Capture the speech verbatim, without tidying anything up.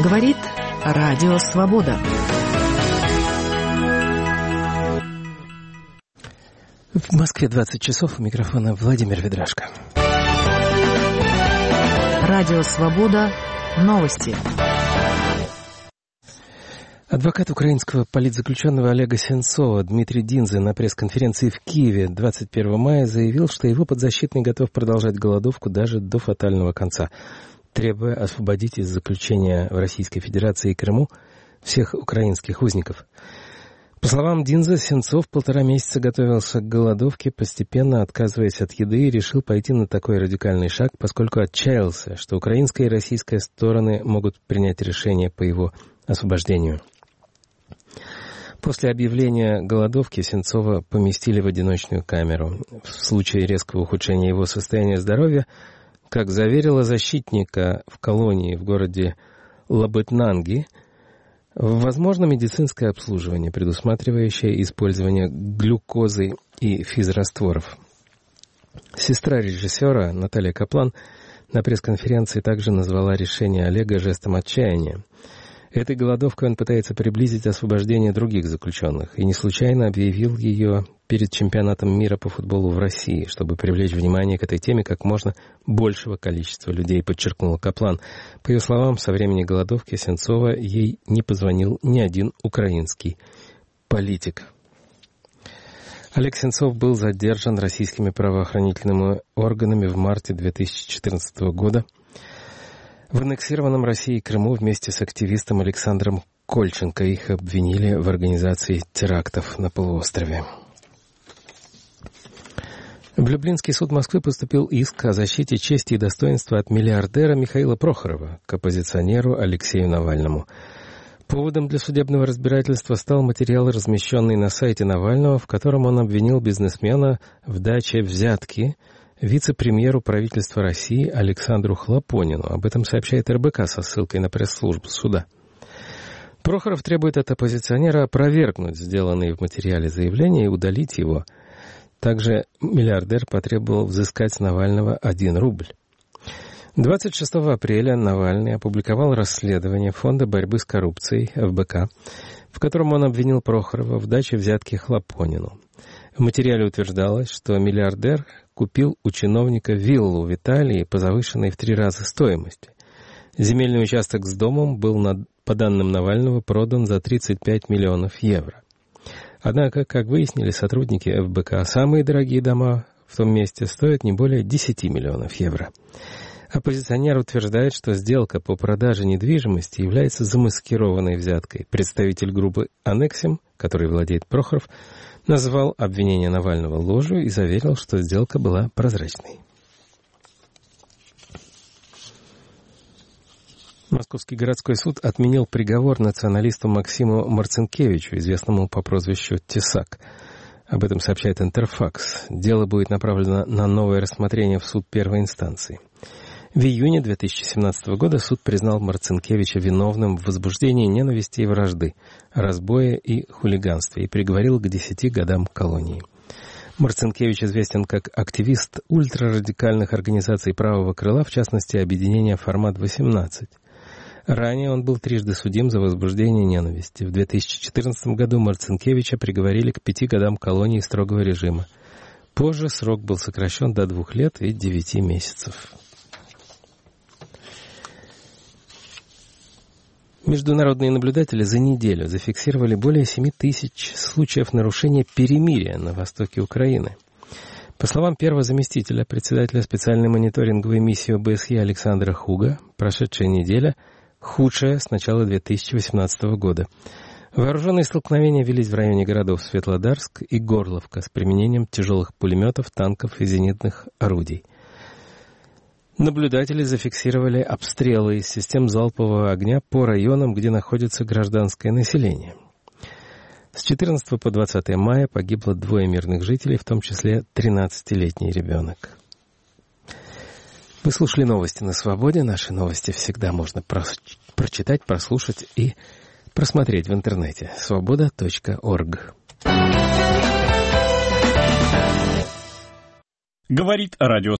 Говорит Радио Свобода. В Москве двадцать часов, у микрофона Владимир Ведрашко. Радио Свобода. Новости. Адвокат украинского политзаключенного Олега Сенцова Дмитрий Динзе на пресс-конференции в Киеве двадцать первого мая заявил, что его подзащитный готов продолжать голодовку даже до фатального конца, требуя освободить из заключения в Российской Федерации и Крыму всех украинских узников. По словам Динзе, Сенцов полтора месяца готовился к голодовке, постепенно отказываясь от еды, и решил пойти на такой радикальный шаг, поскольку отчаялся, что украинская и российская стороны могут принять решение по его освобождению. После объявления голодовки Сенцова поместили в одиночную камеру. В случае резкого ухудшения его состояния здоровья, как заверила защитника в колонии в городе Лабытнанги, возможно медицинское обслуживание, предусматривающее использование глюкозы и физрастворов. Сестра режиссера Наталья Каплан на пресс-конференции также назвала решение Олега жестом отчаяния. Этой голодовкой он пытается приблизить освобождение других заключенных и не случайно объявил ее перед чемпионатом мира по футболу в России, чтобы привлечь внимание к этой теме как можно большего количества людей, подчеркнула Каплан. По ее словам, со времени голодовки Сенцова ей не позвонил ни один украинский политик. Олег Сенцов был задержан российскими правоохранительными органами в марте две тысячи четырнадцатого года. В аннексированном Россией Крыму вместе с активистом Александром Кольченко их обвинили в организации терактов на полуострове. В Люблинский суд Москвы поступил иск о защите чести и достоинства от миллиардера Михаила Прохорова к оппозиционеру Алексею Навальному. Поводом для судебного разбирательства стал материал, размещенный на сайте Навального, в котором он обвинил бизнесмена в даче взятки вице-премьеру правительства России Александру Хлопонину. Об этом сообщает эр бэ ка со ссылкой на пресс-службу суда. Прохоров требует от оппозиционера опровергнуть сделанные в материале заявления и удалить его. Также миллиардер потребовал взыскать с Навального один рубль. двадцать шестого апреля Навальный опубликовал расследование Фонда борьбы с коррупцией эф бэ ка, в котором он обвинил Прохорова в даче взятки Хлопонину. В материале утверждалось, что миллиардер купил у чиновника виллу в Италии по завышенной в три раза стоимости. Земельный участок с домом был, по данным Навального, продан за тридцать пять миллионов евро. Однако, как выяснили сотрудники эф бэ ка, самые дорогие дома в том месте стоят не более десять миллионов евро. Оппозиционер утверждает, что сделка по продаже недвижимости является замаскированной взяткой. Представитель группы «Аннексим», который владеет Прохоров, назвал обвинение Навального ложью и заверил, что сделка была прозрачной. Московский городской суд отменил приговор националисту Максиму Марцинкевичу, известному по прозвищу Тесак. Об этом сообщает Интерфакс. Дело будет направлено на новое рассмотрение в суд первой инстанции. В июне две тысячи семнадцатого года суд признал Марцинкевича виновным в возбуждении ненависти и вражды, разбое и хулиганстве и приговорил к десяти годам колонии. Марцинкевич известен как активист ультрарадикальных организаций правого крыла, в частности, объединения «Формат восемнадцать». Ранее он был трижды судим за возбуждение ненависти. В две тысячи четырнадцатом году Марцинкевича приговорили к пяти годам колонии строгого режима. Позже срок был сокращен до двух лет и девяти месяцев. Международные наблюдатели за неделю зафиксировали более семи тысяч случаев нарушения перемирия на востоке Украины. По словам первого заместителя председателя специальной мониторинговой миссии о бэ эс е Александра Хуга, прошедшая неделя худшая с начала две тысячи восемнадцатого года. Вооруженные столкновения велись в районе городов Светлодарск и Горловка с применением тяжелых пулеметов, танков и зенитных орудий. Наблюдатели зафиксировали обстрелы из систем залпового огня по районам, где находится гражданское население. С четырнадцатого по двадцатое мая погибло двое мирных жителей, в том числе тринадцатилетний ребенок. Вы слушали новости на Свободе. Наши новости всегда можно про- прочитать, прослушать и просмотреть в интернете. свобода точка орг. Говорит радио